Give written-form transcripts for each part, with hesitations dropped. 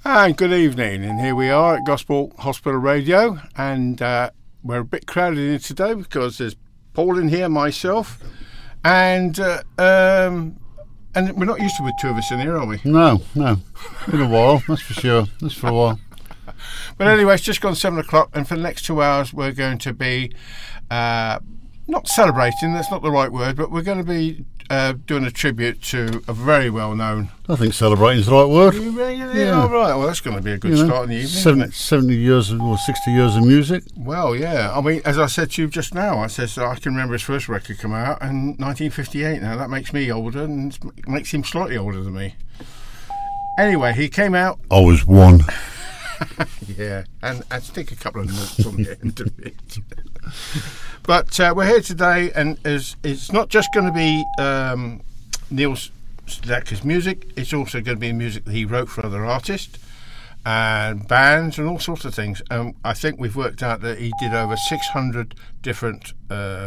And good evening, and here we are at Gosport Hospital Radio, and we're a bit crowded in today because there's Paul in here, myself, and we're not used to with two of us in here, are we? No, been a while, that's for sure, that's for a while. But anyway, it's just gone 7 o'clock, and for the next 2 hours we're going to be not celebrating, that's not the right word, but we're going to be doing a tribute to a very well-known... I think celebrating is the right word. Yeah. All right, well, that's going to be a good start in the evening. 70 years or 60 years of music. Well, yeah. I mean, as I said to you just now, I said I can remember his first record come out in 1958. Now, that makes me older and makes him slightly older than me. Anyway, he came out... I was one. Yeah, and I'd stick a couple of notes on the end of it. But we're here today, and it's not just going to be Neil Sedaka's music, it's also going to be music that he wrote for other artists and bands and all sorts of things. I think we've worked out that he did over 600 different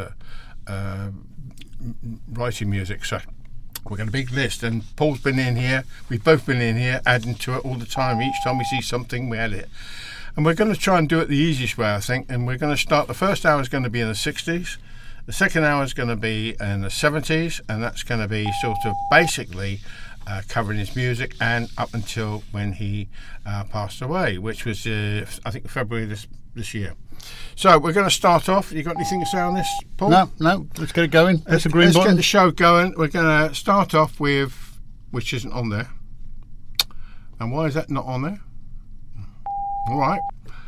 writing music, so we're going to big list, and Paul's been in here, we've both been in here adding to it all the time. Each time we see something, we add it, and we're going to try and do it the easiest way, I think. And we're going to start, the first hour is going to be in the 60s, the second hour is going to be in the 70s, and that's going to be sort of basically covering his music and up until when he passed away, which was I think February this year. So we're going to start off. You got anything to say on this, Paul? No. Let's get it going. Let's get the show going. We're going to start off with, which isn't on there. And why is that not on there? All right.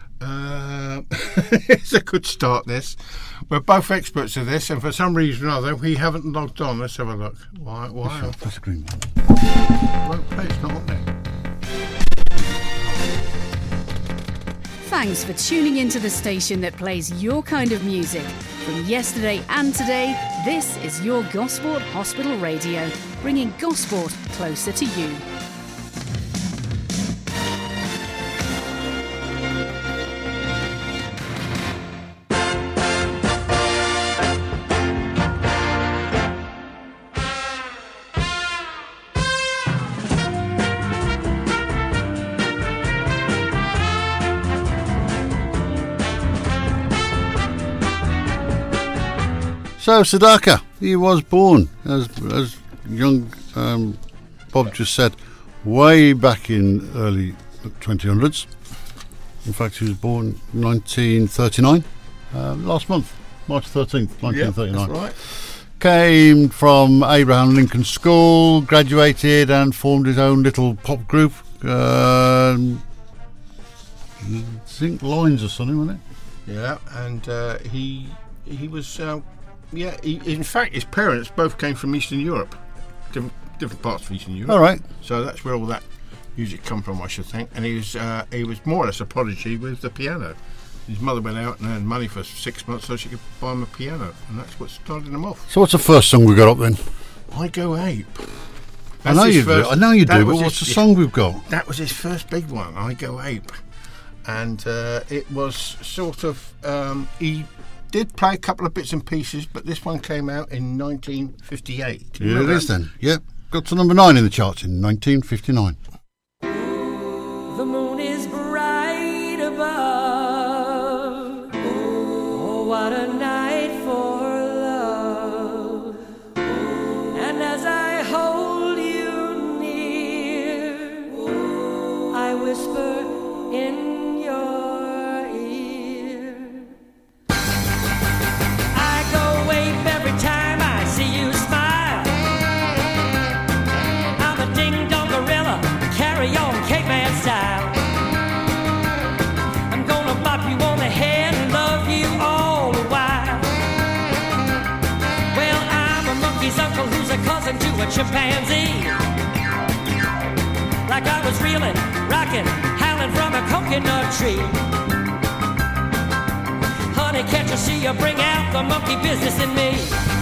It's a good start, this. We're both experts of this, and for some reason or other, we haven't logged on. Let's have a look. Why? That's a green one. Well, it's not on there. Thanks for tuning into the station that plays your kind of music. From yesterday and today, this is your Gosport Hospital Radio, bringing Gosport closer to you. So Sedaka, he was born, as young Bob just said, way back in early 2000s. In fact, he was born 1939, last month, March 13th, 1939. Yeah, that's right. Came from Abraham Lincoln School, graduated and formed his own little pop group. I think Lines or something, wasn't it? Yeah, and he was... in fact, his parents both came from Eastern Europe, different parts of Eastern Europe. All right. So that's where all that music come from, I should think. And he was more or less a prodigy with the piano. His mother went out and earned money for 6 months so she could buy him a piano, and that's what started him off. So what's the first song we got up then? I Go Ape. I know you do, but what's the song we've got? That was his first big one, I Go Ape. And it was sort of... he did play a couple of bits and pieces, but this one came out in 1958. Yeah, it is then. Yep. Got to number 9 in the charts in 1959. The moon is bright above. Oh, what a night for love. And as I hold you near, I whisper in your ear. I go ape every time I see you smile. I'm a ding-dong gorilla, carry on caveman style. I'm gonna bop you on the head and love you all the while. Well, I'm a monkey's uncle who's a cousin to a chimpanzee. Like I was reeling, rocking, howling from a coconut tree. Honey, can't you see you bring out the monkey business in me?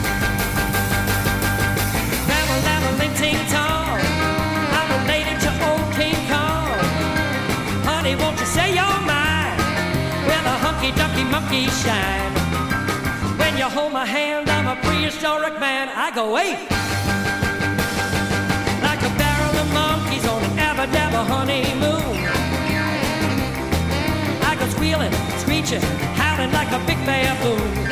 Ling-ting-tong, I'm related to old King Kong. Honey, won't you say you're mine? Well, a hunky-dunky monkey shine. When you hold my hand, I'm a prehistoric man. I go ape. Like a barrel of monkeys on an Abba-Dabba honeymoon. meet you, howling like a big baboon.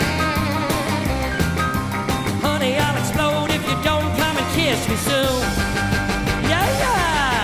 Honey, I'll explode if you don't come and kiss me soon. Yeah, yeah.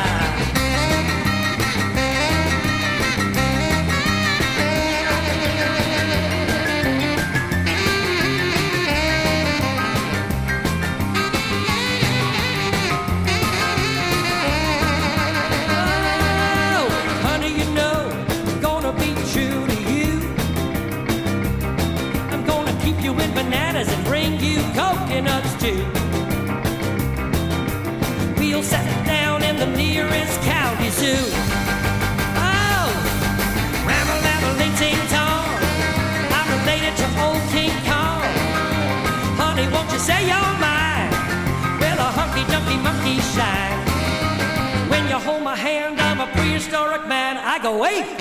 Bananas and bring you coconuts too. We'll settle down in the nearest county zoo. Oh, Ram-a-lam-a-ling-ting-tong, I'm related to old King Kong. Honey, won't you say you're mine? Well, a hunky-dunky monkey shine. When you hold my hand, I'm a prehistoric man. I go, hey!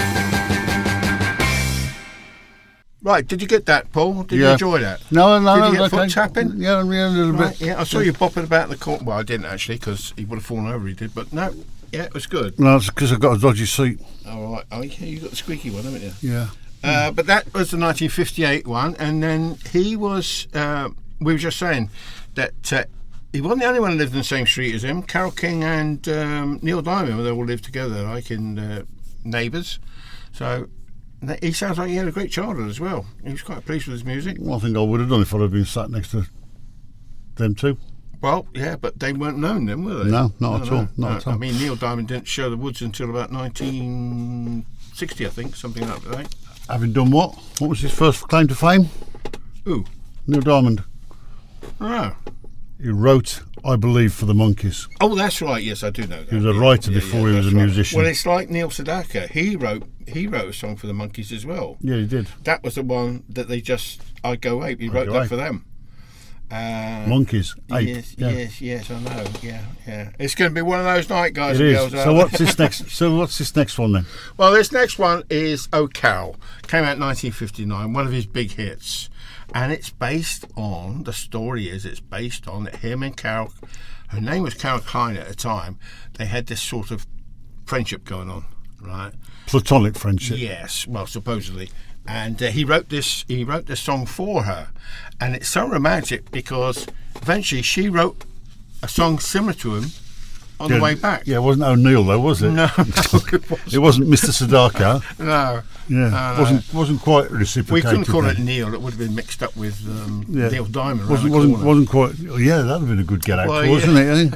Right, did you get that, Paul? Did you enjoy that? No. Did you get foot tapping? Yeah, a little bit. Yeah, I saw you bopping about in the corner. Well, I didn't actually, because he would have fallen over, he did. But no, yeah, it was good. No, it's because I've got a dodgy seat. All right. Oh, yeah, you got the squeaky one, haven't you? Yeah. But that was the 1958 one, and then he was, we were just saying that he wasn't the only one who lived in the same street as him. Carole King and Neil Diamond, they all lived together, like in Neighbours. So he sounds like he had a great childhood as well. He was quite pleased with his music. Well, I think I would have done if I'd have been sat next to them two. Well, yeah, but they weren't known then, were they? No, not at all. Not at all. I mean, Neil Diamond didn't show the woods until about 1960, I think, something like that. Having done what? What was his first claim to fame? Ooh. Neil Diamond. Oh. He wrote, I Believe, for the Monkees. Oh, that's right. Yes, I do know that. He was a writer before he was a musician. Well, it's like Neil Sedaka. He wrote a song for the Monkees as well. Yeah, he did. That was the one that they just, I Go Ape. He wrote that for them. Monkees. Ape. Yes, I know. Yeah. It's going to be one of those night guys it and is. girls. So what's this next one then? Well, this next one is Oh Carol. Came out in 1959, one of his big hits. And it's based on, the story is, it's based on him and Carol, her name was Carol Klein at the time, they had this sort of friendship going on, right? Platonic friendship. Yes, well, supposedly. And he wrote this song for her. And it's so romantic because eventually she wrote a song similar to him on the way back. Yeah, it wasn't O'Neill though, was it? No, it wasn't. It wasn't Mr. Sedaka. No. Yeah, no. wasn't quite reciprocated. We couldn't call then. it Neil. It would have been mixed up with Neil Diamond. Wasn't quite. Yeah, that'd have been a good get out, wasn't it?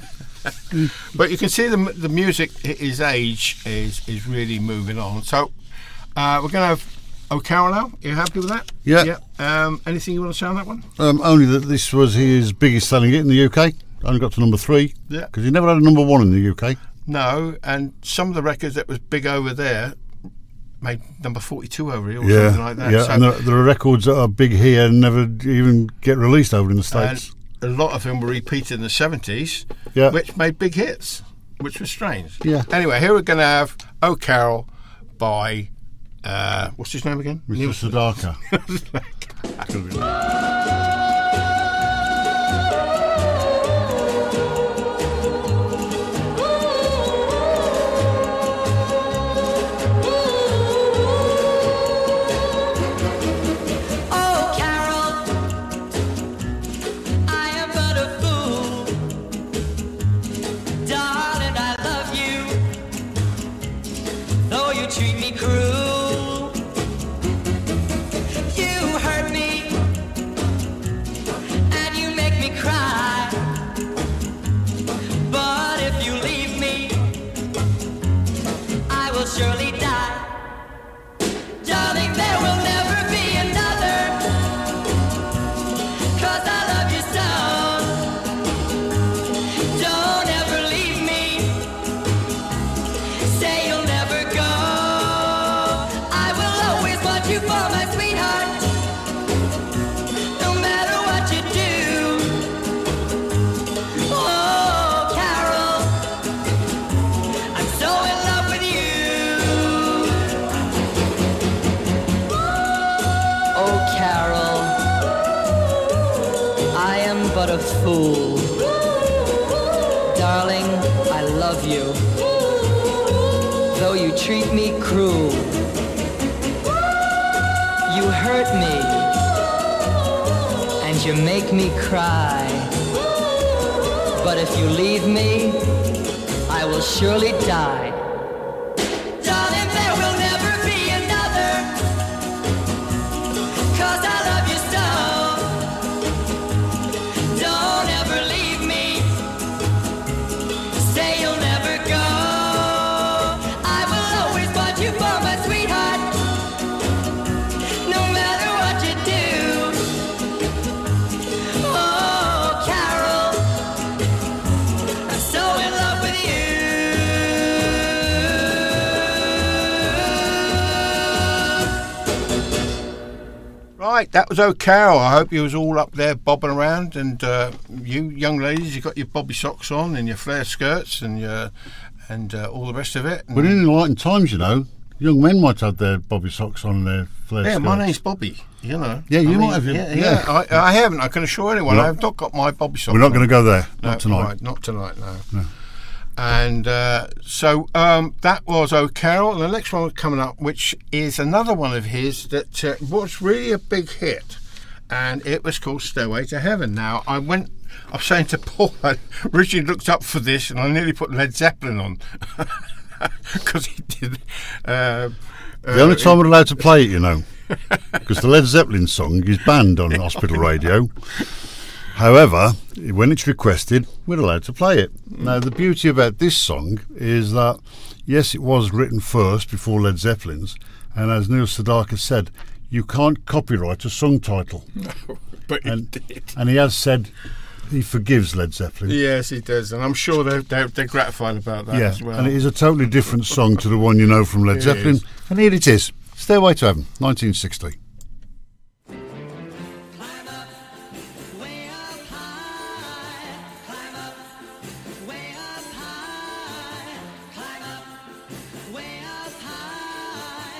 But you can see the music at his age is really moving on. So we're going to have Oh Carol now. Are you happy with that? Yeah. Anything you want to say on that one? Only that this was his biggest selling hit in the UK. Only got to number 3. Yeah. Because he never had a number 1 in the UK. No, and some of the records that was big over there made number 42 over here or something like that. Yeah, so, and there are records that are big here and never even get released over in the States. And a lot of them were repeated in the 70s, which made big hits, which was strange. Yeah. Anyway, here we're going to have Oh Carol by, what's his name again? Mr. Sedaka. Treat me cruel. You hurt me, and you make me cry. But if you leave me, I will surely die. Darling, there will never be another, 'cause I love you so. Don't ever leave me. Say you'll never go. You for my sweetheart, no matter what you do. Oh, Carol, I'm so in love with you. Oh, Carol, I am but a fool. Darling, I love you, though you treat me cruel. hurt me, and you make me cry. But if you leave me, I will surely die. Darling, there will never be another, 'cause I love you so. Don't ever leave me, say you'll never go. I will always want you for my sweetheart, no matter what you do. Oh, Carol, I'm so in love with you. Right, that was O'Carroll. I hope you was all up there bobbing around, and you young ladies, you got your bobby socks on and your flare skirts and your all the rest of it. And But in enlightened times, you know, young men might have their bobby socks on and their flare yeah, skirts. my name's Bobby. You know. Yeah, you I might have. Yeah, I haven't. I can assure anyone. We're not- I've not got my bobby socks. We're not going to go there. No, Not tonight. Right, not tonight. No. And so that was O'Carroll. The next one coming up, which is another one of his that was really a big hit, and it was called "Stairway to Heaven." Now, I was saying to Paul, I originally looked up for this, and I nearly put Led Zeppelin on because he did. The only time we're allowed to play it, you know, because the Led Zeppelin song is banned on Hospital Radio. However, when it's requested, we're allowed to play it. Now, the beauty about this song is that, yes, it was written first before Led Zeppelin's, and as Neil Sedaka said, you can't copyright a song title. But he And, did. and he has said he forgives Led Zeppelin. Yes, he does, and I'm sure they're gratified about that Yeah, as well. and it is a totally different song to the one you know from Led It Zeppelin. is. And here it is, Stairway to Heaven, 1960. Way up high, climb up, way up high, climb up, way up high.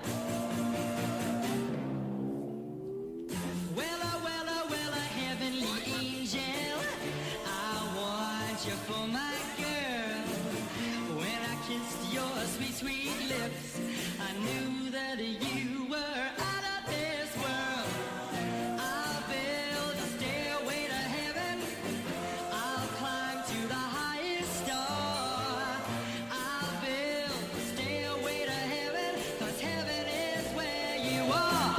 Well, a heavenly angel, I want you for my girl. When I kissed your sweet, sweet lips, I knew that you were out of this world. I'll build a stairway to heaven. I'll climb to the highest star. I'll build a stairway to heaven, 'cause heaven is where you are.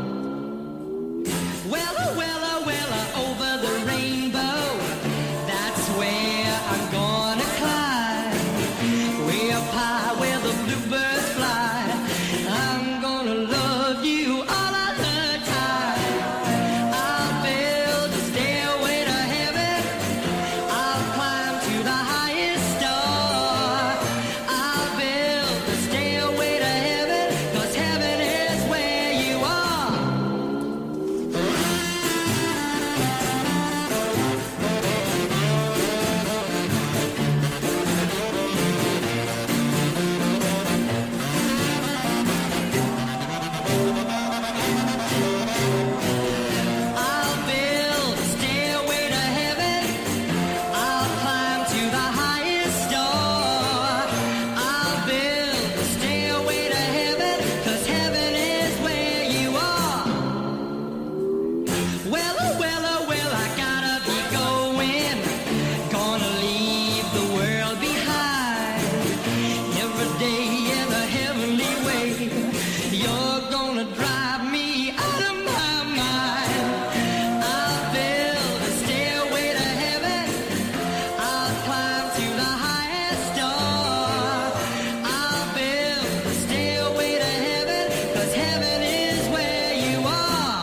Well, over the rainbow, that's where I'm gonna climb. Way up high where the bluebirds fly. I'm gonna love you all of the time. I'll build a stairway to heaven. I'll climb to the highest star. I'll build a stairway to heaven, 'cause heaven is where you are. I'll build a stairway to heaven. I'll climb to the highest star. I'll build a stairway to heaven, 'cause heaven is where you are. Well, I gotta be going. Gonna leave the world behind. Every day in a heavenly way. You're gonna drive me out of my mind. I'll build a stairway to heaven. I'll climb to the highest star. I'll build a stairway to heaven, 'cause heaven is where you are.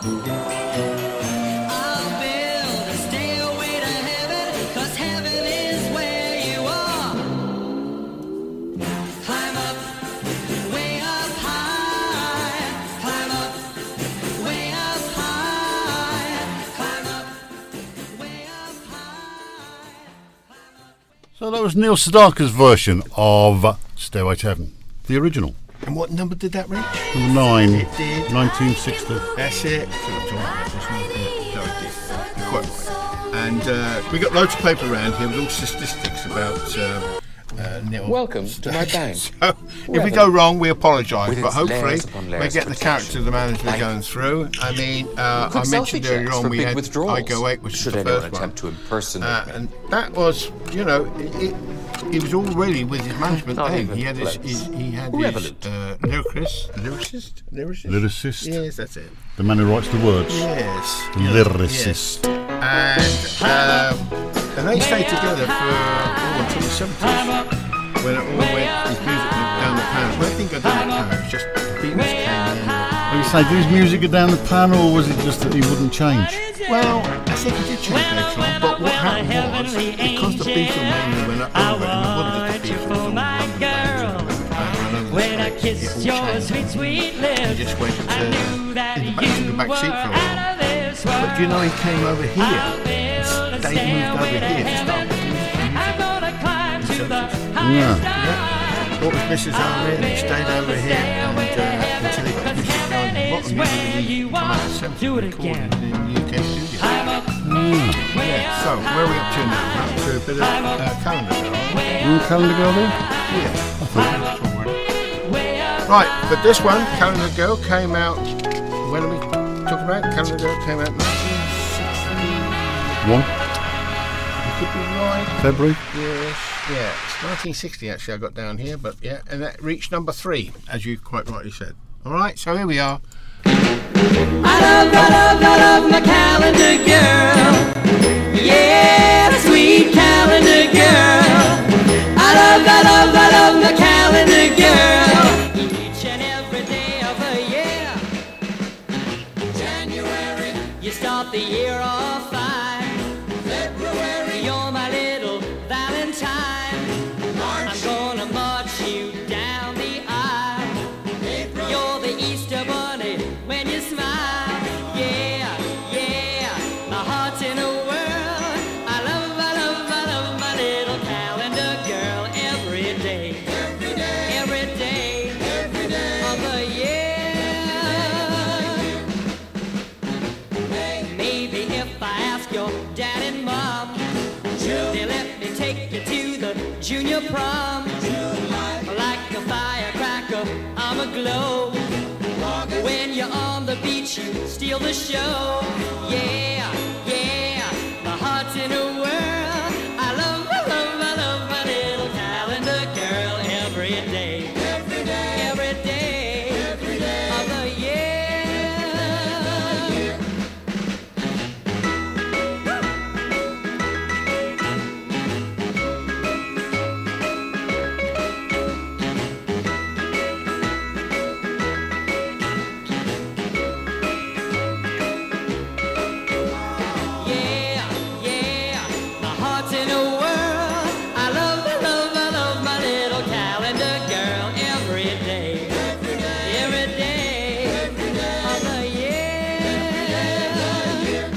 I'll build a stairway to heaven, 'cause heaven is where you are. Climb up, way up high. Climb up, way up high. Climb up, way up high. So that was Neil Sedaka's version of Stairway to Heaven, the original. And what number did that reach? Number 9, It did. 1960. That's it. You're quite right. And we got loads of paper around here with all statistics about Neil. Welcome to my bank. So, if we go wrong, we apologise, With but its hopefully layers upon layers we get of the character of the man as we're going through. I mean, I Quick mentioned selfie earlier checks on for we big had withdrawals. I Go 8, which is Should the anyone first attempt to one. impersonate me. And that was, you know, he was already with his management Not then. even He had his Revolut. lyricist. Yes, that's it. The man who writes the words. Yes. Lyricist. And they stayed together for until the 70s. When it all went, his music went down the pan. Well, I think I down the pan. It was just the Beatles came in. Are you saying, did his music go down the pan, or was it just that he wouldn't change? Well, I think he did change later on, but what happened was, because the Beatlemania went over, and it wasn't just the Beatles, it was all the Beatles. When I kissed your sweet, sweet He lips, just went I knew that in you the back were seat for a out while. of this But do you know he came over here? world. They moved over here to start making music. I'm gonna climb to the Yeah. What was Mrs. Armin? He stayed over here and until he got music going. What music did he come out of 70s Do it recorded again. in the UK studio? Yeah, so where are we up to now? We're up to a bit of calendar girl. Calendar Girl there? Yeah, I thought that was already. Right, but this one, Calendar Girl, came out. When are we talking about? Calendar Girl came out in 1960. 1 Could be right. February. Yes, yeah, it's 1960 actually. I got down here, but yeah, and that reached number 3, as you quite rightly said. All right, so here we are. I love my calendar girl. Yeah, the sweet calendar girl. I love my calendar girl. Each and every day of the year. January, you start the year off fine. February, you're my little Valentine. March, I'm gonna march you down the aisle. April, you're the Easter bunny when you smile. Yeah, yeah, my heart's in a whirl. I love my little calendar girl every day. Every day of the year. Maybe if I ask your dad and mom, they let me take you to the junior prom. Like a firecracker, I'm aglow. When you're on the beach, you steal the show. Yeah, yeah, my heart's in a whirl. I love my little calendar girl every day. Every day of the year. Yeah, yeah, my heart's in a whirl. I love my little calendar girl every day. Every day of the year.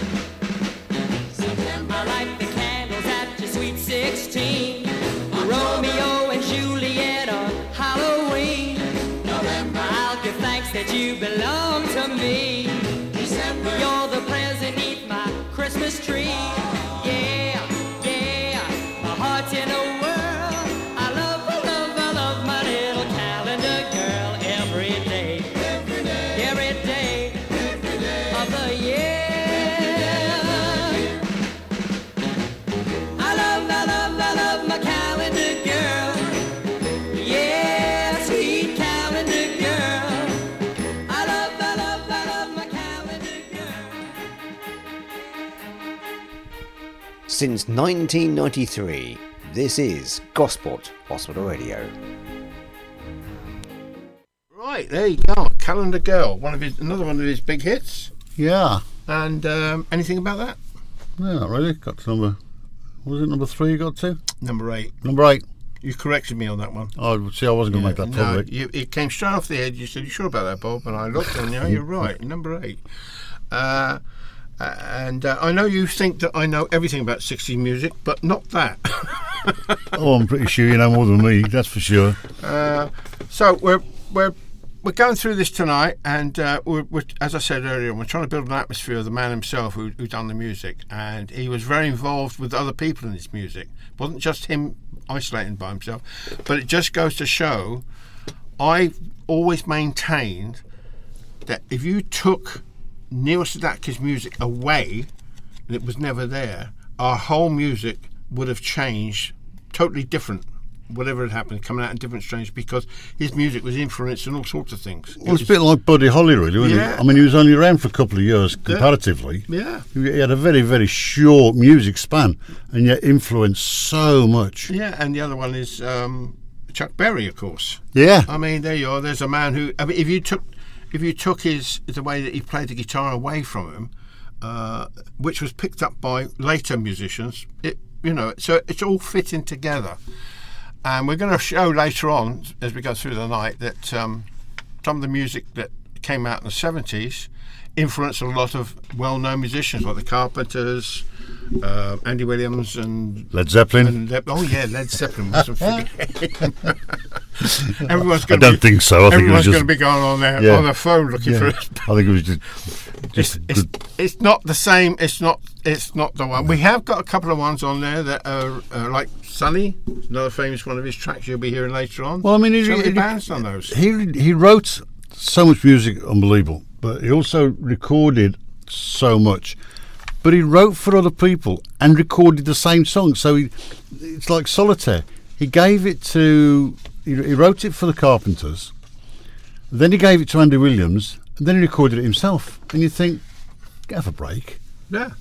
I light the candles at your sweet 16. Romeo and Juliet on Halloween. I'll give thanks that you belong to me. You're the present beneath my Christmas tree. Yeah, yeah, my heart's in a whirl. I love my little calendar girl every day. Every day of the year. I love my calendar girl. Yeah, sweet calendar girl. I love my calendar girl. Since 1993, this is Gosport Hospital Radio. Right, there you go. Calendar Girl, another one of his big hits. Yeah. And anything about that? No, not really. Got to number... What was it, number 3 you got to? Number 8. Number 8. You corrected me on that one. Oh, see, I wasn't going to make that No, public. it came straight off the edge. You said, "You sure about that, Bob?" And I looked, and you're right. Number 8. And I know you think that I know everything about 60s music, but not that. Oh, I'm pretty sure you know more than me, that's for sure. So we're going through this tonight, and we're, as I said earlier, we're trying to build an atmosphere of the man himself who done the music, and he was very involved with other people in his music. It wasn't just him isolating by himself. But it just goes to show, I've always maintained that if you took Neil Sedaka's music away, and it was never there, our whole music would have changed, totally different. Whatever had happened, coming out in different strains, because his music was influencing all sorts of things. Well, it's a bit like Buddy Holly, really, wasn't Yeah. it? I mean, he was only around for a couple of years comparatively. Yeah. He had a very, very short music span, and yet influenced so much. Yeah, and the other one is Chuck Berry, of course. Yeah. I mean, there you are. There's a man who, I mean, if you took the way that he played the guitar away from him, which was picked up by later musicians, so it's all fitting together. And we're going to show later on, as we go through the night, that some of the music that came out in the 70s influenced a lot of well-known musicians like the Carpenters, Andy Williams, and Led Zeppelin. Led Zeppelin. Wasn't forgetting. Everyone's I going don't think so. I think it was everyone's just. going to be going on their phone looking for us. I think it was just It's not the same. It's not the one. We have got a couple of ones on there that are like Sonny, another famous one of his tracks you'll be hearing later on. Well, I mean, so many bands on those. He wrote so much music, unbelievable, but he also recorded so much. But he wrote for other people and recorded the same song. So it's like Solitaire. He gave it to. He wrote it for the Carpenters. Then he gave it to Andy Williams, and then he recorded it himself. And you think, have a break. Yeah,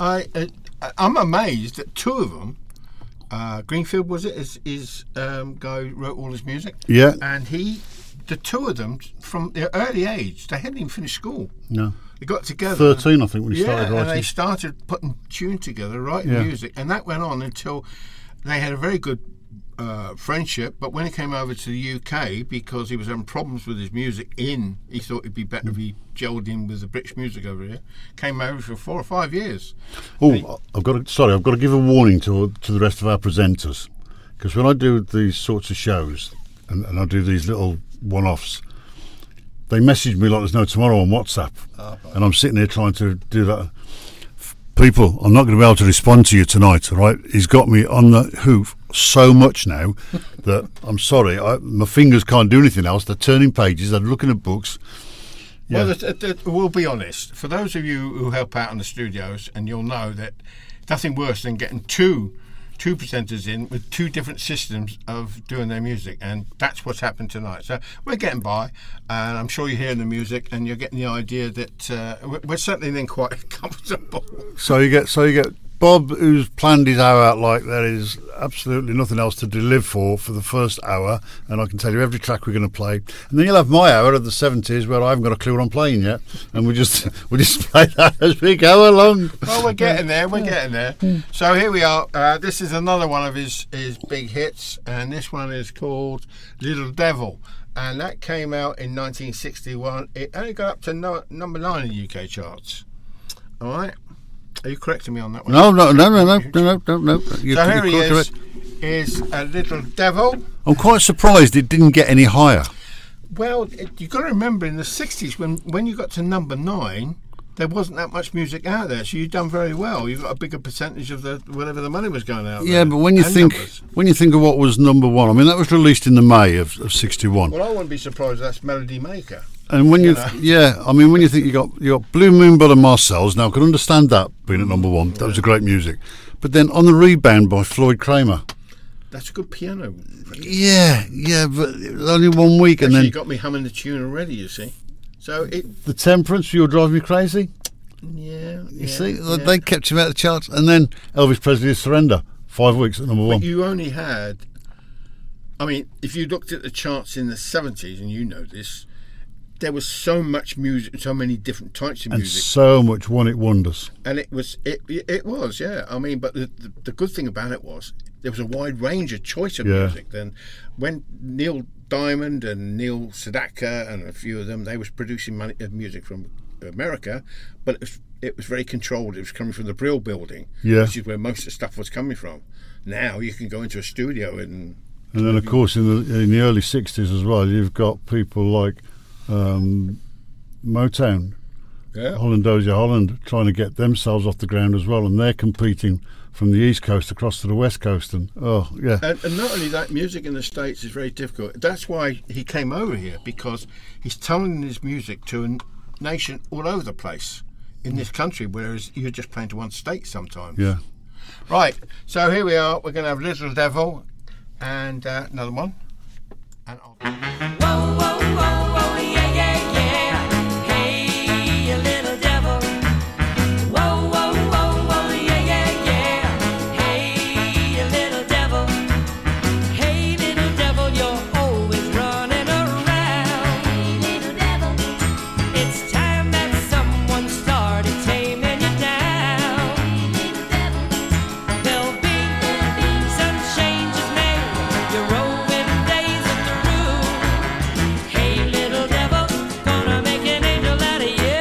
I'm amazed that two of them. Greenfield was it? Is guy who wrote all his music. Yeah. And the two of them from their early age, they hadn't even finished school. No. They got together. 13, I think, when he started writing. And they started putting tunes together, writing music, and that went on until they had a very good friendship. But when he came over to the UK, because he was having problems with his music he thought it'd be better if he gelled in with the British music over here. Came over for 4 or 5 years. Oh, I've got to give a warning to the rest of our presenters, because when I do these sorts of shows and I do these little one-offs, they message me like there's no tomorrow on WhatsApp, and I'm sitting here trying to do that. People, I'm not going to be able to respond to you tonight, all right? He's got me on the hoof so much now that I'm sorry, my fingers can't do anything else. They're turning pages, they're looking at books. Yeah. Well, we'll be honest. For those of you who help out in the studios, and you'll know that nothing worse than getting two presenters in with two different systems of doing their music, and that's what's happened tonight. So we're getting by, and I'm sure you're hearing the music and you're getting the idea that we're certainly then quite comfortable. So you get Bob, who's planned his hour out like there is absolutely nothing else to live for the first hour, and I can tell you every track we're going to play. And then you'll have my hour of the 70s where I haven't got a clue what I'm playing yet, and we just play that as we go along. Well, we're getting there. We're getting there. So here we are. This is another one of his big hits, and this one is called Little Devil. And that came out in 1961. It only got up to number 9 in the UK charts. All right. Are you correcting me on that one? No. So here he is a Little Devil. I'm quite surprised it didn't get any higher. Well, you've got to remember in the 60s when you got to number 9, there wasn't that much music out there, so you've done very well. You got a bigger percentage of whatever the money was going out. Yeah, there. but when you think of what was number 1, I mean that was released in the May of 61. Well, I wouldn't be surprised that's Melody Maker. And when when you think you got Blue Moon by the Marcells, now I can understand that being at number 1. That was a great music. But then On the Rebound by Floyd Kramer. That's a good piano. Yeah, but it was only 1 week. Actually, and then you got me humming the tune already, you see. So The Temperance, You're Driving Me Crazy. You See, they kept him out of the charts. And then Elvis Presley's Surrender, 5 weeks at number 1. But you only had, I mean, if you looked at the charts in the 70s, and you know this, there was so much music, so many different types of and music, so much one-hit wonders. and it was, yeah. I mean, but the good thing about it was there was a wide range of choice of music. Then, when Neil Diamond and Neil Sedaka and a few of them, they was producing music from America, but it was very controlled. It was coming from the Brill Building, which is where most of the stuff was coming from. Now you can go into a studio and then, of course, in the early 60s as well, you've got people like Motown Yeah. Holland Dozier Holland, trying to get themselves off the ground as well, and they're competing from the East Coast across to the West Coast. And And not only that, music in the States is very difficult. That's why he came over here, because he's telling his music to a nation all over the place in this country, whereas you're just playing to one state sometimes. Yeah. Right, so here we are. We're going to have Little Devil and another one. And Whoa, whoa, whoa, whoa, yeah, yeah, yeah. Hey, you little devil. Whoa, whoa, whoa, whoa, yeah, yeah, yeah. Hey, you little devil. Hey, little devil, you're always running around. Hey, little devil. It's time that someone started taming you down. Hey, little devil. There'll be some changes made. You're roving days of the room. Hey, little devil, gonna make an angel out of you.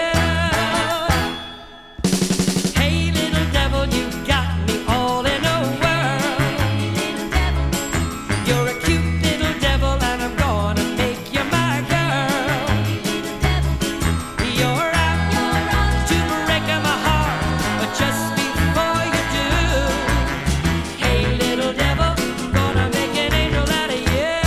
Hey, little devil, you got me all in a whirl. You're a cute little devil, and I'm gonna make you my girl. You're out to break my heart, but just before you do, hey, little devil, gonna make an angel out of you.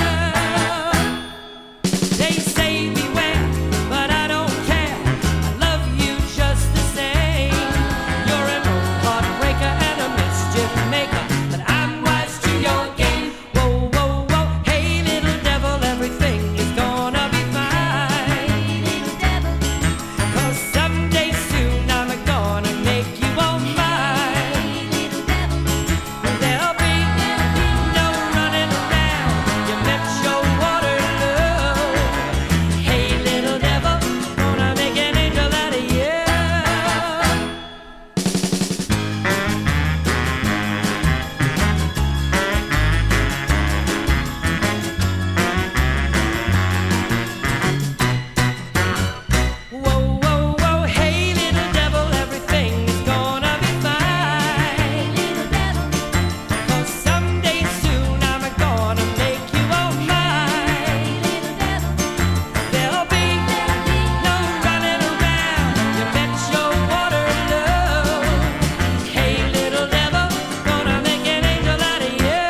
They say beware, but I don't care. I love you just the same. You're an old heartbreaker and a mischief maker, but I'm wise to your game. Whoa, whoa, whoa, hey, little devil, everything is gonna be fine. Little devil, 'cause someday soon I'm gonna make you all mine. Little devil, there'll be no running around. You met your Waterloo. Hey, little devil, gonna make an angel out of you. Whoa, whoa, whoa, hey, little devil, everything is gonna be fine. Little devil, 'cause someday soon I'm gonna make you all mine. Little devil, there'll be no running around. You met your Waterloo. Hey, little devil, gonna make an angel out of you.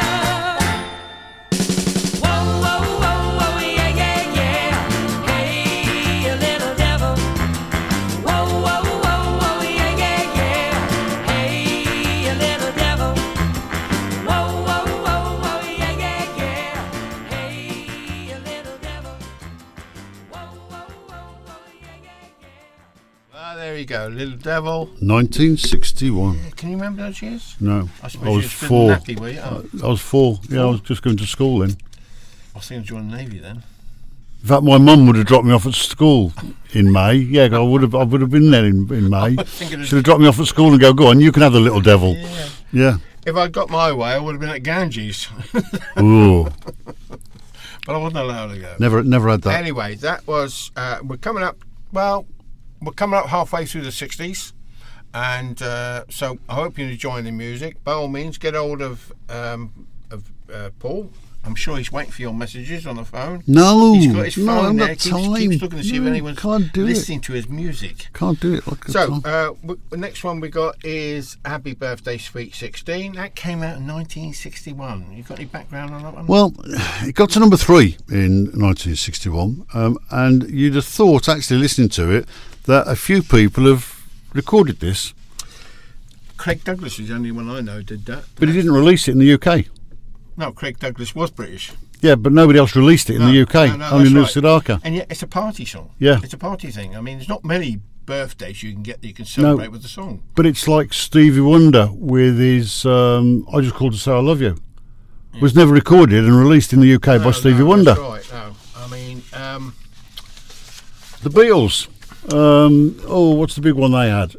Whoa, whoa, whoa, whoa, yeah, yeah, yeah. Hey, you little devil. Whoa, whoa, whoa, whoa, yeah, yeah, yeah. Hey, you little devil. Whoa, whoa, whoa, whoa, yeah, yeah, yeah. Hey, you little devil. Whoa, whoa, whoa, whoa, yeah, yeah, yeah. there you go, Little Devil. 1961. Can you remember those years? No, I I suppose you was were still 4. nappy, were you? Oh, I was 4. Yeah, I was just going to school then. I was thinking of joining the Navy then. In fact, my mum would have dropped me off at school in May. Yeah, I would have been there in May. was thinking of- She'd have dropped me off at school and go on, you can have the Little Devil. Yeah. Yeah. If I'd got my way, I would have been at Ganges. Ooh, But I wasn't allowed to go. never had that. Anyway, that was, we're coming up halfway through the 60s. And so I hope you're enjoying the music. By all means, get hold of Paul. I'm sure he's waiting for your messages on the phone. No, He's got his phone no, I've there. got Keeps time. looking to see if No, anyone's can't do it. listening to his music. Can't do it. Look at So, time. the next one we got is Happy Birthday Sweet 16. That came out in 1961. You got any background on that one? Well, it got to number 3 in 1961, and you'd have thought, actually listening to it, that a few people have recorded this, Craig Douglas is the only one I know did that. but he didn't release it in the UK. No, Craig Douglas was British. Yeah, but nobody else released it in the UK. No, Only that's Lou right. Sedaka. And yet it's a party song. Yeah. It's a party thing. I mean, there's not many birthdays you can get that you can celebrate with the song. But it's like Stevie Wonder with his I Just Called to Say I Love You. Was never recorded and released in the UK by Stevie Wonder. That's right, no. I mean, The Beatles. What's the big one they had?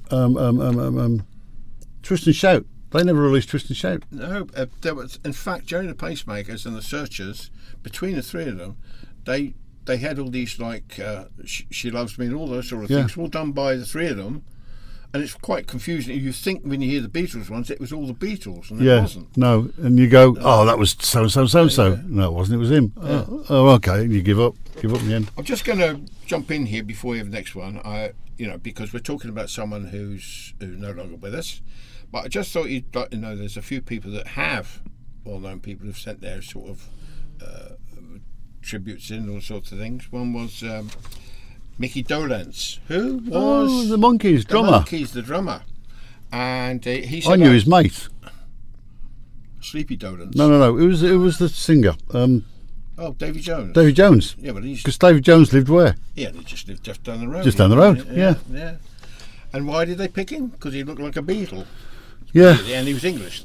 Twist and Shout. They never released Twist and Shout. no, there was, in fact, during the Pacemakers and the Searchers, between the three of them, they had all these, like, She Loves Me and all those sort of Yeah. things, all done by the three of them. And it's quite confusing. You think when you hear the Beatles ones, it was all the Beatles, and it Yeah, wasn't. no, and you go, oh, that was so and so, so and so. No, it wasn't. It was him. Oh, okay, and you give up. give up in the end. I'm just going to jump in here before we have the next one. Because we're talking about someone who's no longer with us. But I just thought you'd like to know there's a few people that have, well-known people who've sent their sort of tributes in, all sorts of things. One was Mickey Dolenz, who was the Monkees drummer. The drummer. And he said... I knew his mate. Sleepy Dolenz. No. It was the singer. Davy Jones. Davy Jones. Yeah, but he's... Because Davy Jones lived where? Yeah, they just lived just down the road. Just down the road, yeah. And why did they pick him? Because he looked like a Beatle. Yeah. And he was English.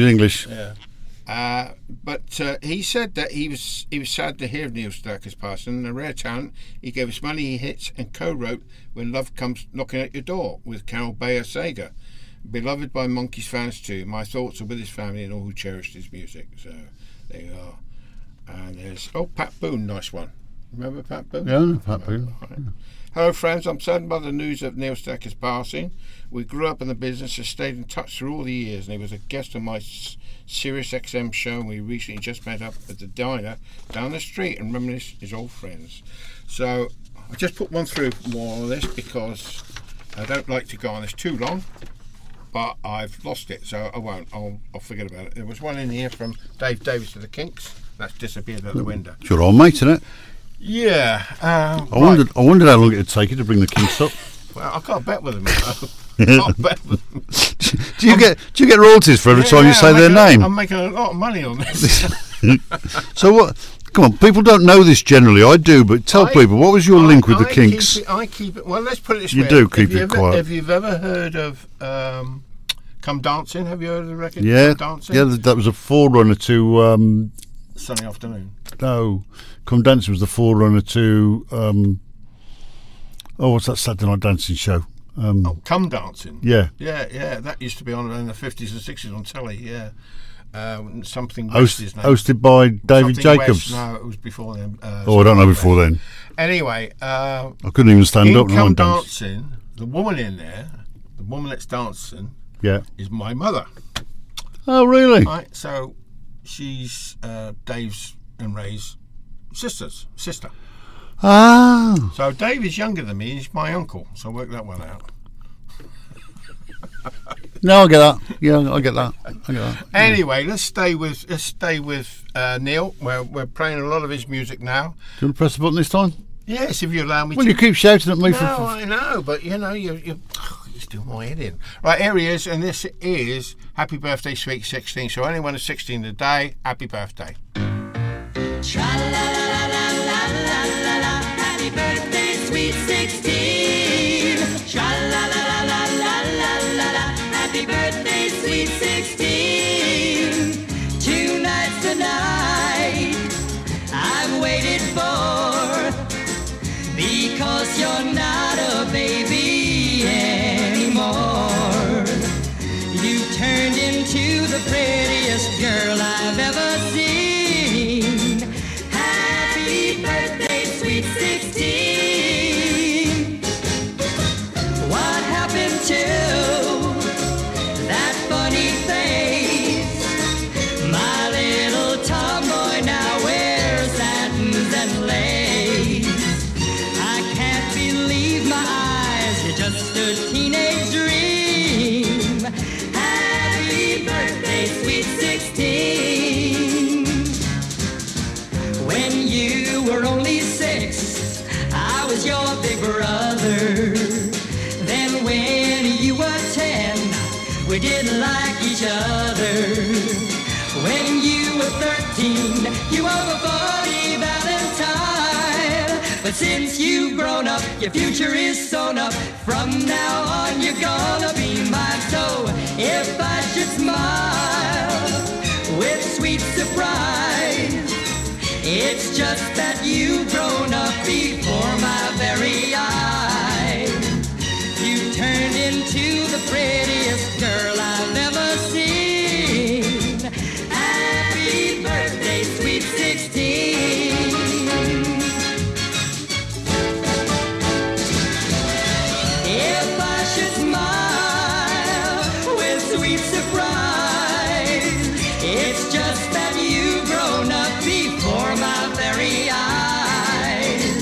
Yeah. But he said that he was sad to hear of Neil Sedaka's passing. A rare talent, he gave us money hits and co-wrote When Love Comes Knocking at Your Door with Carol Bayer Sager. Beloved by Monkees fans too. My thoughts are with his family and all who cherished his music. So there you are. And there's Pat Boone, nice one. Remember Pat Boone? Yeah, Pat Boone. Right. Hello friends, I'm saddened by the news of Neil Sedaka's passing. We grew up in the business and stayed in touch through all the years, and he was a guest on my Sirius XM show, and we recently just met up at the diner down the street and reminisced his old friends. So I just put one through more on this because I don't like to go on this too long, but I've lost it, so I won't. I'll forget about it. There was one in here from Dave Davis of the Kinks. That's disappeared out the window. It's your old mate, isn't it? Yeah. I wondered how long it'd take you to bring the Kinks up. Well, I can't bet with them. I can't bet with them. Do you get royalties for every time you say their name? I'm making a lot of money on this. So what? Come on, people don't know this generally. I do, but tell people, what was your link with the Kinks? I keep it. Well, let's put it this way. You do keep it quiet. Have you ever heard of Come Dancing? Have you heard of the record? Yeah, Come Dancing? yeah. That was a forerunner to. Sunny Afternoon. No, Come Dancing was the forerunner to. What's that Saturday Night Dancing show? Come Dancing. Yeah. Yeah. That used to be on in the 50s and 60s on telly. Yeah. Something West is name. Hosted by David Something Jacobs. West. No, it was before then. I don't know before then. Anyway, I couldn't even stand up. Come Dancing. The woman in there, the woman that's dancing, is my mother. Oh, really? Right. So she's Dave's and Ray's sister. Ah. So Dave is younger than me. He's my uncle. So work that one out. No, I get that. Yeah, I get that. Anyway, let's stay with Neil. We're playing a lot of his music now. Do you want to press the button this time? Yes, if you allow me. Well, to. You keep shouting at me. No, I know, but you it's doing my head in. Right, here he is, and this is Happy Birthday, Sweet 16. So anyone who's 16 today, happy birthday. Tra-la-la-la-la-la-la-la-la, happy birthday, sweet 16. Tra-la-la-la-la-la-la-la, happy birthday, sweet 16. Tonight's the night I've waited for, because you're not a baby anymore. You turned into the prettiest girl I've ever seen. Happy birthday, sweet 16. What happened to that funny face? My little tomboy now wears satins and lace. I can't believe my eyes, you're just a teenage dream. Happy birthday, sweet 16. When you were only 6, I was your big brother. Then when you were 10, we didn't like each other. When you were 13, you were a funny Valentine. But since you've grown up, your future is sewn up. From now on, you're gonna be mine. So if I should smile with sweet surprise, it's just that you've grown up before my very eyes. You turned into the prettiest girl I've ever seen. Happy birthday, sweet 16. If I should smile with sweet surprise, it's just that you've grown up before my very eyes.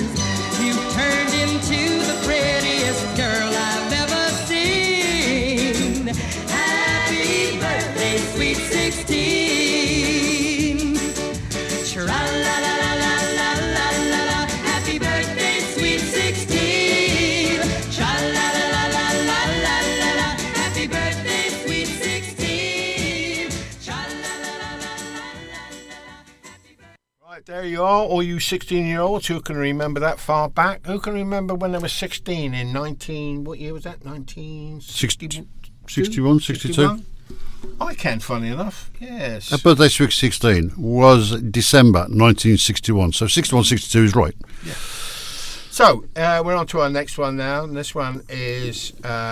Right, there you are, all you 16-year-olds who can remember that far back. Who can remember when they were 16 in what year was that? 1960? 61, 62. I can, funny enough, yes. Her birthday, 16, was December 1961. So 61, 62 is right. Yeah. So, we're on to our next one now. And this one is,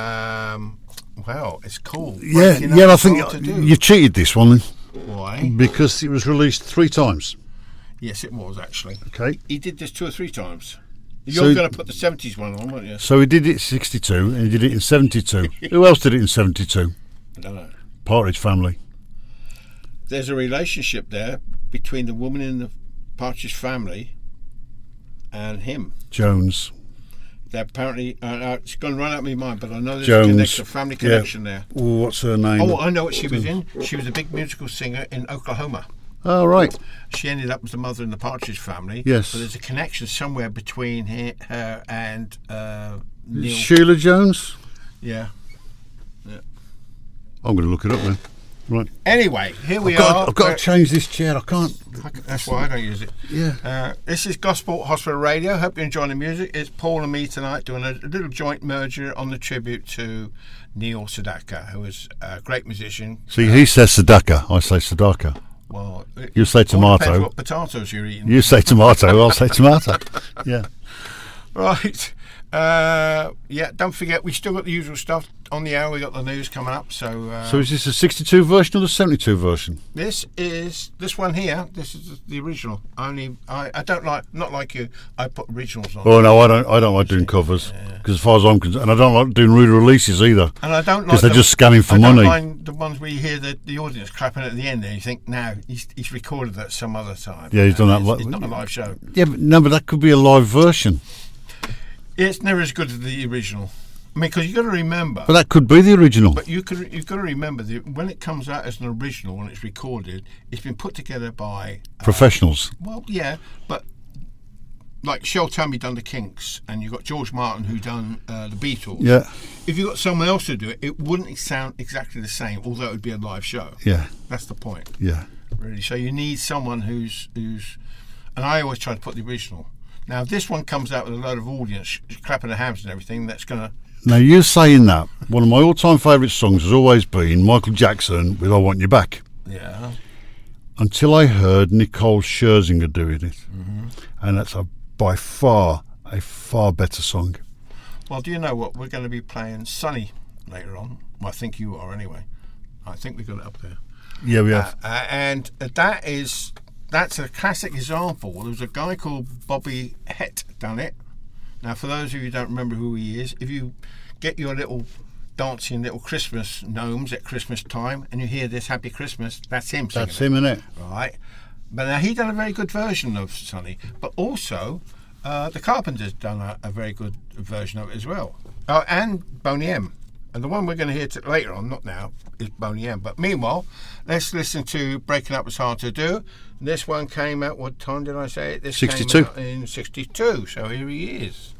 it's called... Yeah, I think you cheated this one. Why? Because it was released 3 times. Yes, it was, actually. Okay. He did this 2 or 3 times. You're going to put the 70s one on, weren't you? So he did it in 62 and he did it in 72. Who else did it in 72? I don't know. Partridge Family. There's a relationship there between the woman in the Partridge Family and him. Jones. They're apparently, it's going to run out of my mind, but I know there's Jones. a family connection there. Oh, what's her name? Oh, I know what she was in. She was a big musical singer in Oklahoma. Oh, right. She ended up as the mother in the Partridge Family. Yes. But there's a connection somewhere between her and Neil. Sheila Jones? Yeah. I'm going to look it up now. Right. Anyway, here we are. I've got to change this chair. I can't. That's why I don't use it. Yeah. This is Gosport Hospital Radio. Hope you're enjoying the music. It's Paul and me tonight doing a little joint merger on the tribute to Neil Sedaka, who was a great musician. See, he says Sedaka. I say Sedaka. Well, you say tomato. Depends what potatoes you're eating. You say tomato. I'll say tomato. Yeah. Right. Don't forget, we still got the usual stuff on the hour. We got the news coming up. So is this a 62 version or the 72 version? This one here. This is the original. Only I don't like, not like you. I put originals on. Oh no, I don't like doing covers because as far as I'm concerned, and I don't like doing re-releases either. And I don't like because they're just scanning for money. I don't mind the ones where you hear the audience clapping at the end, and you think, no, he's recorded that some other time. Yeah, he's done that. It's not a live show. Yeah, but that could be a live version. It's never as good as the original. I mean, because you've got to remember... But that could be the original. But you've got to remember that when it comes out as an original, when it's recorded, it's been put together by... professionals. Well, yeah, but... Like Shel Tammy done the Kinks, and you've got George Martin who done the Beatles. Yeah. If you got someone else to do it, it wouldn't sound exactly the same, although it would be a live show. Yeah. That's the point. Yeah. Really. So you need someone who's... And I always try to put the original. Now, if this one comes out with a load of audience clapping their hands and everything, that's going to... Now, you're saying that. One of my all-time favourite songs has always been Michael Jackson with I Want You Back. Yeah. Until I heard Nicole Scherzinger doing it. Mm-hmm. And that's by far a far better song. Well, do you know what? We're going to be playing Sunny later on. Well, I think you are anyway. I think we got it up there. Yeah, we have. And that's a classic example. There was a guy called Bobby Hett done it. Now, for those of you who don't remember who he is, if you get your little dancing little Christmas gnomes at Christmas time and you hear this Happy Christmas, that's him singing. That's him, innit? Right. But now he done a very good version of Sunny. But also, the Carpenters done a very good version of it as well. And Boney M. And the one we're going to hear later on, not now, is Boney M. But meanwhile, let's listen to Breaking Up Was Hard to Do. This one came out, what time did I say it? This 62. came out in 62. So here he is.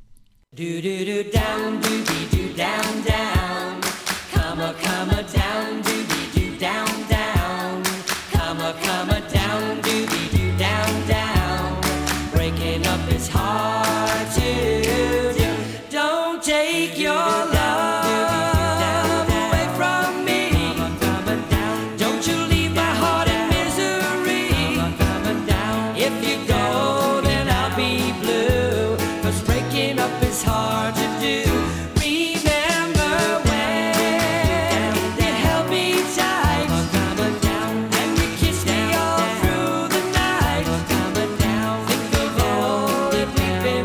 Do down, do down, down. Comma, down, do down, down. Comma, down, do down, down. Breaking up is hard to do. Don't take your love. Hard to do. Remember when you held me tight and you kissed me all through the night. Think of all that we've been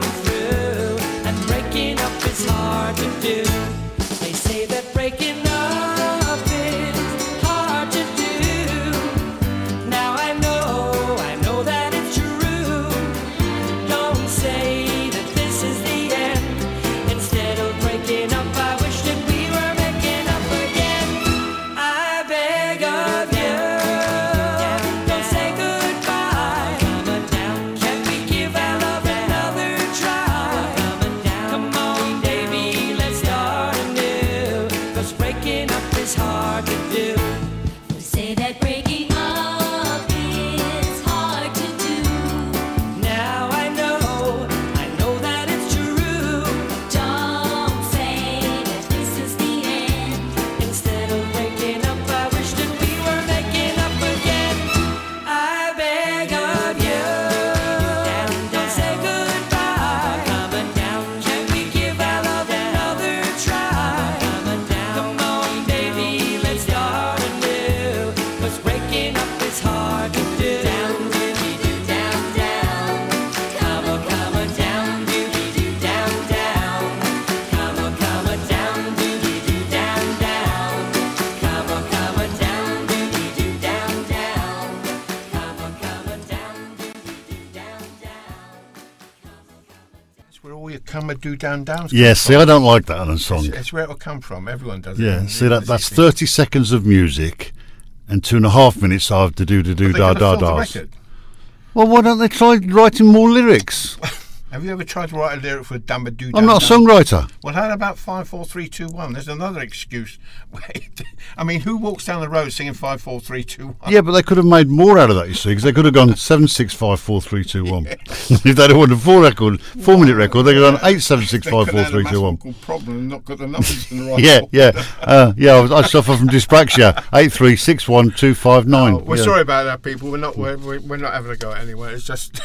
That's where all your come a do down downs. Yeah, see, I don't like that on a song. It's where it'll come from. Everyone does it. Yeah, in see, the that's 60s. 30 seconds of music and 2.5 minutes of the do But da they da could have da filled the da. record. Well, why don't they try writing more lyrics? Have you ever tried to write a lyric for a Dumba Doo? I'm not a songwriter. Well, how about 5, 4, 3, 2, 1? There's another excuse. I mean, who walks down the road singing 5, 4, 3, 2, 1? Yeah, but they could have made more out of that, you see, because they could have gone 7, 6, 5, 4, 3, 2, 1. If they'd have wanted a 4-minute record, they could have done 8, 7, 6, 5, 4, 3, 2, 1. Problem and not got the numbers in the right Yeah, yeah. I suffer from dyspraxia. 8, 3, 6, 1, 2, 5, 9. Oh, we're Yeah. sorry about that, people. We're not having a go at anyone. It's just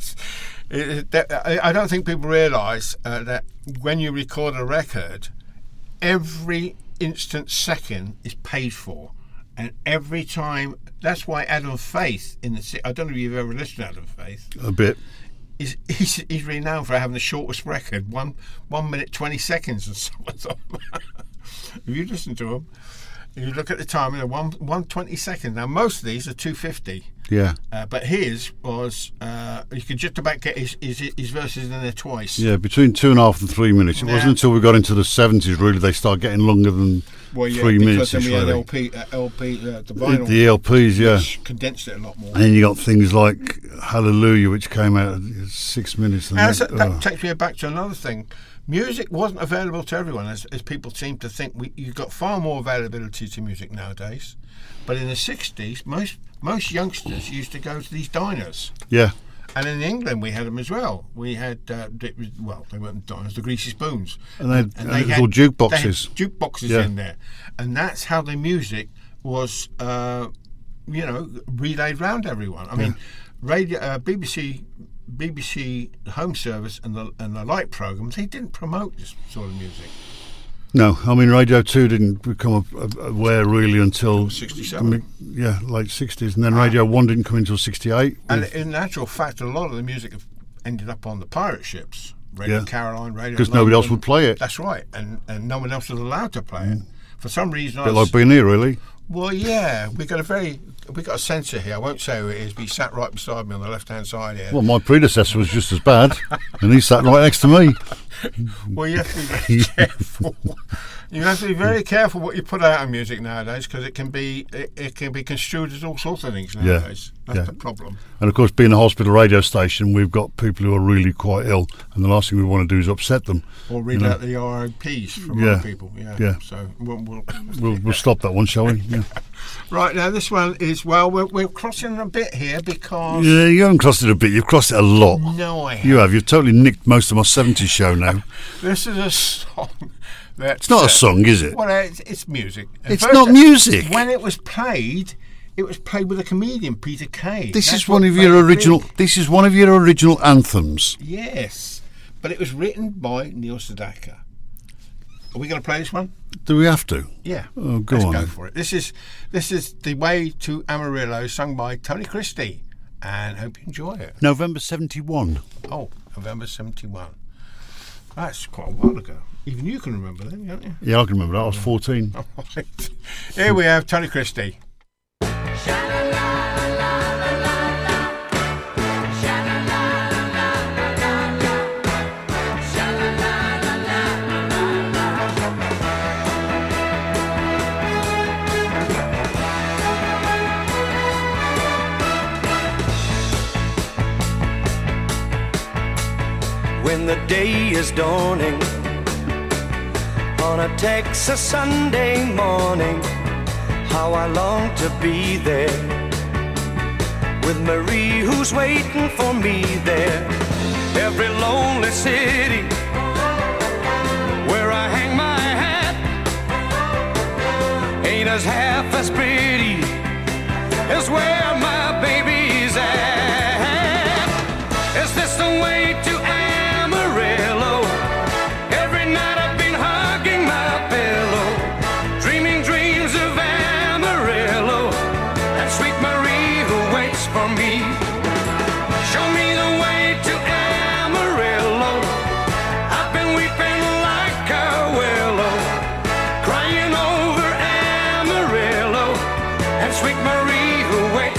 I don't think people realise that when you record a record, every instant second is paid for, and every time. That's why Adam Faith I don't know if you've ever listened to Adam Faith. A bit. He's renowned for having the shortest record, 1 minute 20 seconds, and so on. If you listen to him, you look at the time, 1:20 seconds. Now most of these are 2:50. Yeah. But his was you could just about get his verses in there twice. Yeah, between 2.5 and 3 minutes. It Yeah. wasn't until we got into the 70s, really, they started getting longer than 3 minutes. Because then we had Really. the vinyl, The LPs, yeah. which condensed it a lot more. And then you got things like Hallelujah, which came out at 6 minutes. And And then, that takes me back to another thing. Music wasn't available to everyone, as people seem to think. You've got far more availability to music nowadays. But in the 60s, most youngsters used to go to these diners. yeah. And in England, we had them as well. We had, they weren't diners, the Greasy Spoons. And it was all jukeboxes. They had jukeboxes Yeah. in there. And that's how the music was, relayed round everyone. I mean, BBC Home Service and the Light programmes, they didn't promote this sort of music. No, I mean, Radio 2 didn't become aware really until 67. Late 60s. And then Radio 1 didn't come until 68. And in actual fact, a lot of the music ended up on the pirate ships. Radio Yeah. Caroline, Radio Because nobody else London. would play it. That's right, and no one else was allowed to play it. For some reason, A bit like being here, really. well, yeah, we got a censor here. I won't say who it is, but he sat right beside me on the left-hand side here. Well, my predecessor was just as bad, and he sat right next to me. Well, you have to be very careful. You have to be very careful what you put out in music nowadays, because it can be construed as all sorts of things nowadays. That's the problem. And of course, being a hospital radio station, we've got people who are really quite ill, and the last thing we want to do is upset them. Or read out the RIPs from Yeah. other people. Yeah. So we'll We'll stop that one, shall we? Yeah. right now. This one is we're crossing a bit here because Yeah, you haven't crossed it a bit. You've crossed it a lot. no, I You have. You've totally nicked most of my 70s show now. This is a song that It's not a song, is it? Well, it's music. And It's first, not music. When it was played with a comedian, Peter Kay. This That's is one what of made your it original. big. This is one of your original anthems. Yes, but it was written by Neil Sedaka. Are we going to play this one? Do we have to? Yeah. Oh, go Let's on go then. for it. This is The Way to Amarillo, sung by Tony Christie, and hope you enjoy it. November 71. Oh, November 71. That's quite a while ago. Even you can remember then, can't you? Yeah, I can remember that. I was 14. Right. Here we have Tony Christie. When the day is dawning on a Texas Sunday morning, how I long to be there with Marie who's waiting for me there. Every lonely city where I hang my hat ain't as half as pretty as where my baby's at. Is this the way to Amarillo? Every night I've been hugging my pillow, dreaming dreams of Amarillo and sweet Marie who waits for me. Show me the way to Amarillo. I've been weeping like a willow, crying over Amarillo and sweet Marie who waits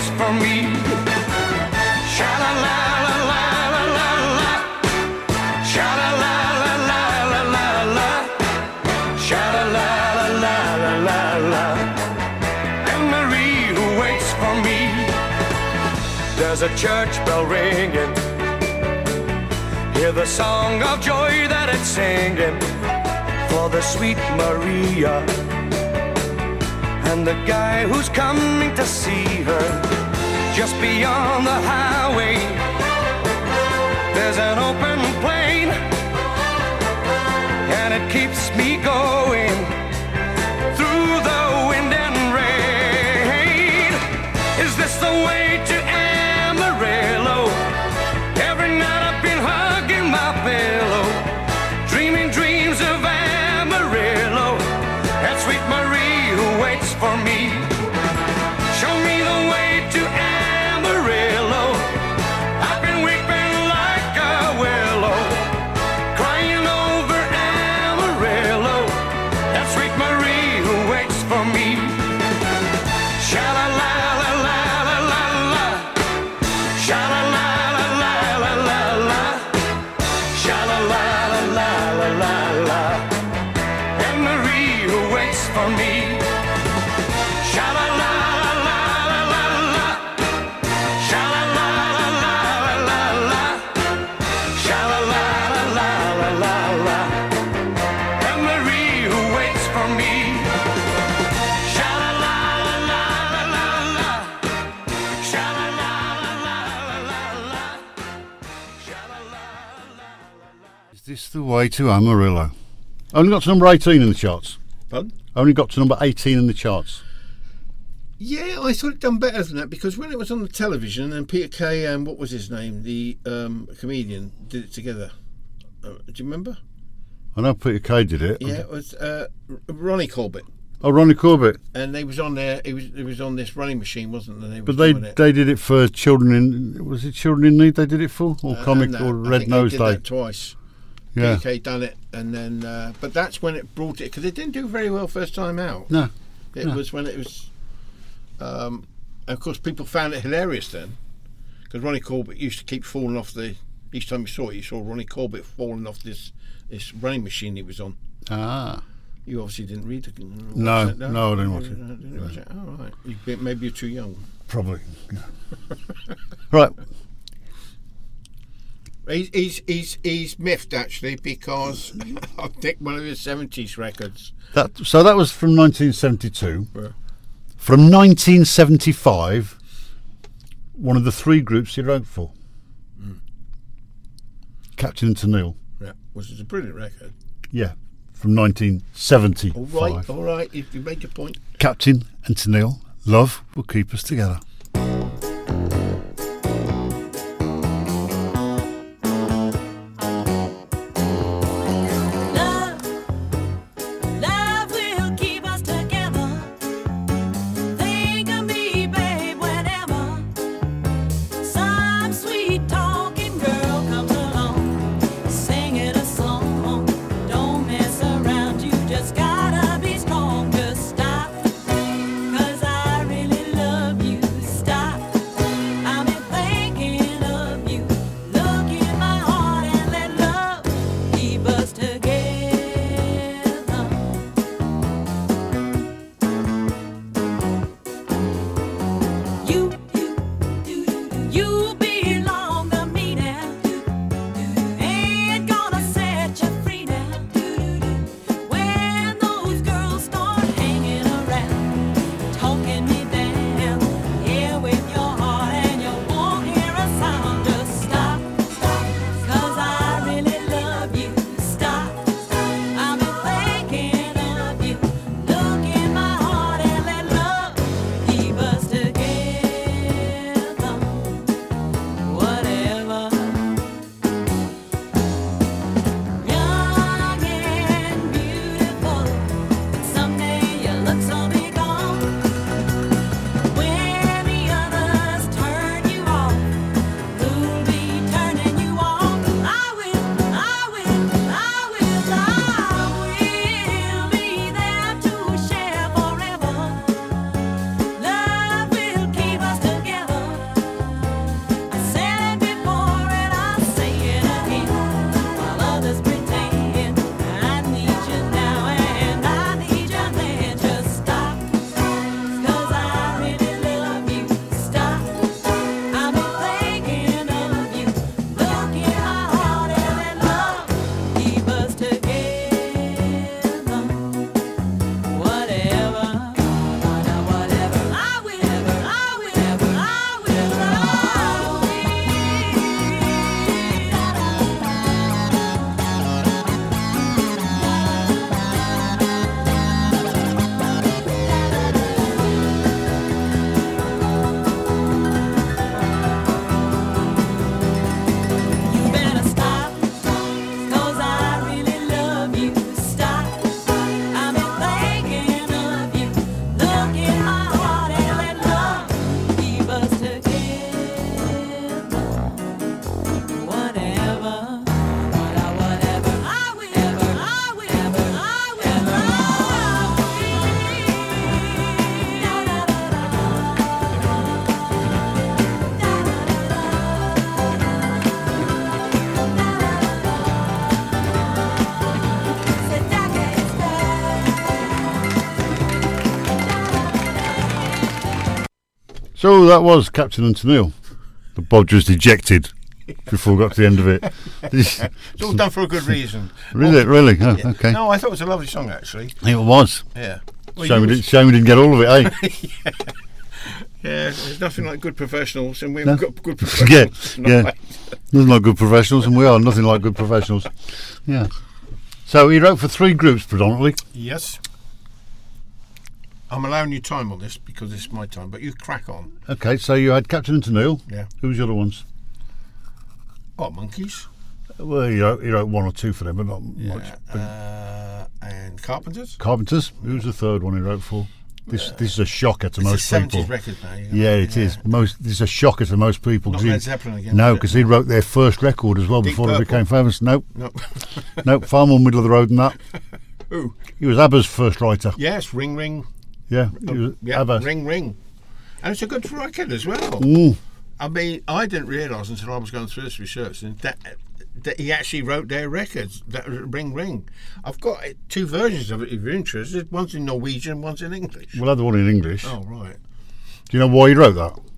there's a church bell ringing. Hear the song of joy that it's singing for the sweet Maria and the guy who's coming to see her. Just beyond the highway, there's an open plain, and it keeps me going through the wind and rain. Is this the way to Amarillo? Every night I've been hugging my pillow, dreaming dreams of Amarillo, that sweet Marie who waits for me. Show me the way to Amarillo. I've been weeping like a willow, crying over Amarillo, that sweet Marie who waits for me. Sha-la-la-la-la-la-la-la, sha-la-la-la-la-la-la-la, sha-la-la-la-la-la-la, and Marie who waits for me. Sha-la-la-la-la-la-la, sha-la-la-la-la-la-la, sha-la-la-la-la-la-la, and Marie who waits for me. Sha-la-la-la-la-la-la, sha-la-la-la-la-la-la, sha-la-la-la-la-la. Is this the way to Amarillo? Only got to number 18 in the charts. Pardon? Only got to number 18 in the charts. Yeah, I thought it done better than that, because when it was on the television and Peter Kay and what was his name, the comedian, did it together. Do you remember? I know Peter Kay did it. Yeah, it was Ronnie Corbett, Oh, Ronnie Corbett. and they was on there. It was on this running machine, wasn't there? But they did it for children in... Was it Children in Need they did it for? Or Comic or Red Nose Day? Twice. Yeah. PK done it, and then but that's when it brought it, because it didn't do very well first time out. No. It was when it was and of course people found it hilarious then, because Ronnie Corbett used to keep falling off the... Each time you saw it, you saw Ronnie Corbett falling off this running machine he was on. Ah. You obviously didn't read it. No, watch it, no, I didn't watch it. Didn't watch it. Oh, right. Maybe you're too young. Probably. Yeah. Right. He's miffed actually, because I think one of his 70s records. So that was from 1972. Yeah. From 1975, one of the three groups he wrote for. Captain and Tennille. Yeah, which is a brilliant record. Yeah, from 1975. All right, you made your point. Captain and Tennille, love will keep us together. Love will keep us together. Think of me, babe, whenever some sweet talking girl comes along, singing a song. Don't mess around, you just gotta be strong. Just stop, 'cause I really love you. So that was Captain and Tennille. The Bob just ejected before we got to the end of it. It's all done for a good reason. Really? Oh, Yeah. okay. No, I thought it was a lovely song, actually. It was. Yeah. Well, Shame you we didn't get all of it, eh? Yeah, there's nothing like good professionals, and we've No. got good Yeah, professionals. yeah. Nothing like good professionals, and we are nothing like good professionals. Yeah. So he wrote for 3 groups predominantly. Yes. I'm allowing you time on this because it's my time, but you crack on. Okay, so you had Captain and Tennille. Yeah. Who was the other ones? Oh, Monkeys. Well, he wrote 1 or 2 for them, but not much. And Carpenters. Carpenters. Who was the third one he wrote for? This is a shocker to most It's a 70s people. record now. Yeah, it is. This is a shocker to most people. Not 'cause he- Led Zeppelin again. No, is it? because he wrote their first record as well Deep before they Purple. became famous. Nope, No. nope, far more middle of the road than that. Who? He was ABBA's first writer. Yes, Ring Ring. Yeah, he was Yeah, ABBA. Ring Ring. And it's a good record as well. Mm. I mean, I didn't realise until I was going through this research that he actually wrote their records, that Ring Ring. I've got 2 versions of it if you're interested. One's in Norwegian, one's in English. We'll have the one in English. Oh, right. Do you know why he wrote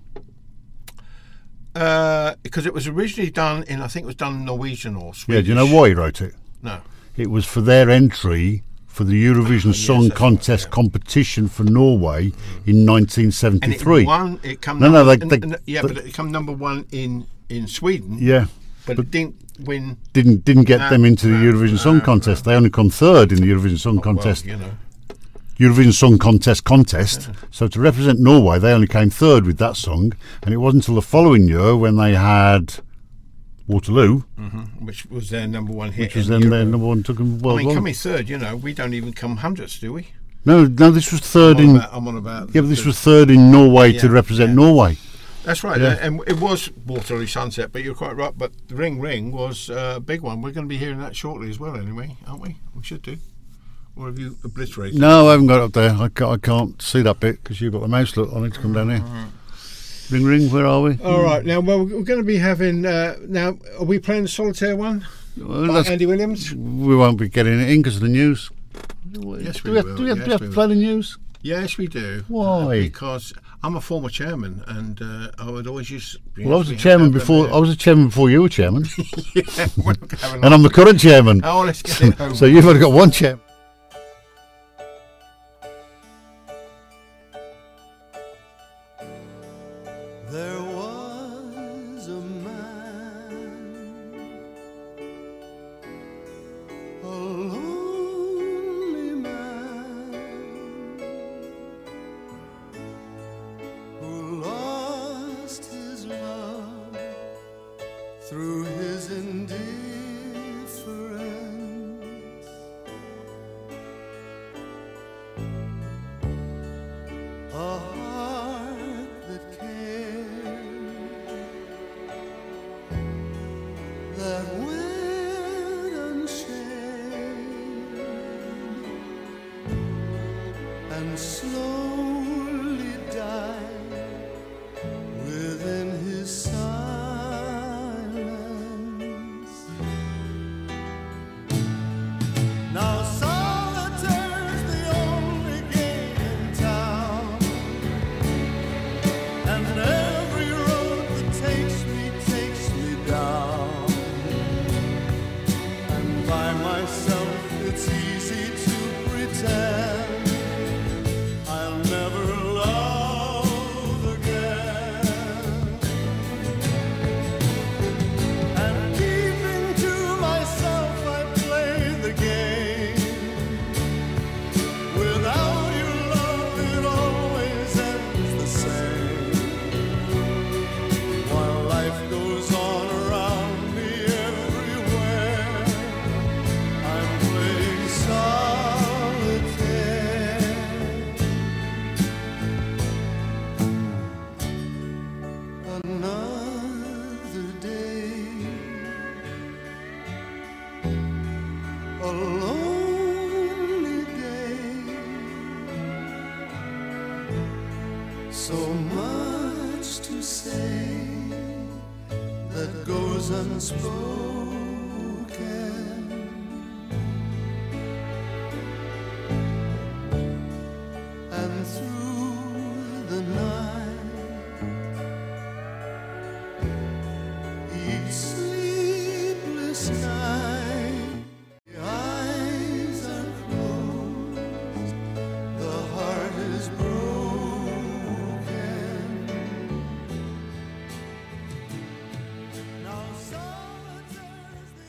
that? Because it was originally done in, I think it was done in Norwegian or Swedish. Yeah, do you know why he wrote it? No. It was for their entry for the Eurovision Song that's Contest right, yeah. competition for Norway in 1973. And it won, it come No, number, they- but it come number 1 in Sweden. Yeah, But it didn't win. didn't get them into the Eurovision Song Contest. They only come 3rd in the Eurovision Song Contest. Well, you know. Eurovision Song Contest. So to represent Norway, they only came 3rd with that song, and it wasn't until the following year when they had Waterloo, Which was their number 1 hit. which was in then their Europe. number 1 took them I mean, worldwide. coming 3rd, you know, we don't even come hundredths, do we? No, this was 3rd in. I'm on about. Yeah, but this was 3rd in Norway to Yeah, represent yeah. Norway. That's right, Yeah. and it was Waterloo Sunset, but you're quite right. But Ring Ring was a big one. We're going to be hearing that shortly as well, anyway, aren't we? We should do. Or have you obliterated? No, I haven't got it up there. I can't see that bit because you've got the mouse look on it to come down here. Ring, ring, where are we? All right, now we're going to be having. Now, are we playing the solitaire one? Well, By that's- Andy Williams. we won't be getting it in because of the news. Yes, do we we have, will. do we have, Yes, do we have we to will. play the news? Yes, we do. Why? Because I'm a former chairman, and I would always use. Well, I was a chairman before. I was a chairman before you were chairman, Yeah, we're not gonna have a and I'm the current chairman. Oh, let's get it home. So you've only got 1 chairman. There was a man, a lonely man, who lost his love through his indifference. A heart that cared, that went unshared, and slowly died within his silence. Now solitaire's the only game in town, and every road that takes me down. And by myself it's easy to pretend I'll never love again. And keeping to myself I play the game. Without your love it always ends the same. While life goes on around me everywhere, I'm playing solitaire. Another day, a lonely day, so much to say that goes unspoken, and through the night